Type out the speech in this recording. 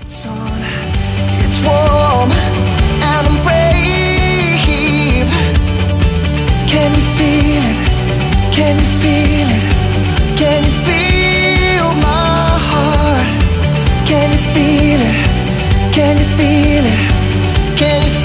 It's on, it's warm, and I'm brave. Can you feel it? Can you feel it? Can you feel my heart? Can you feel it? Can you feel it? Can you feel it?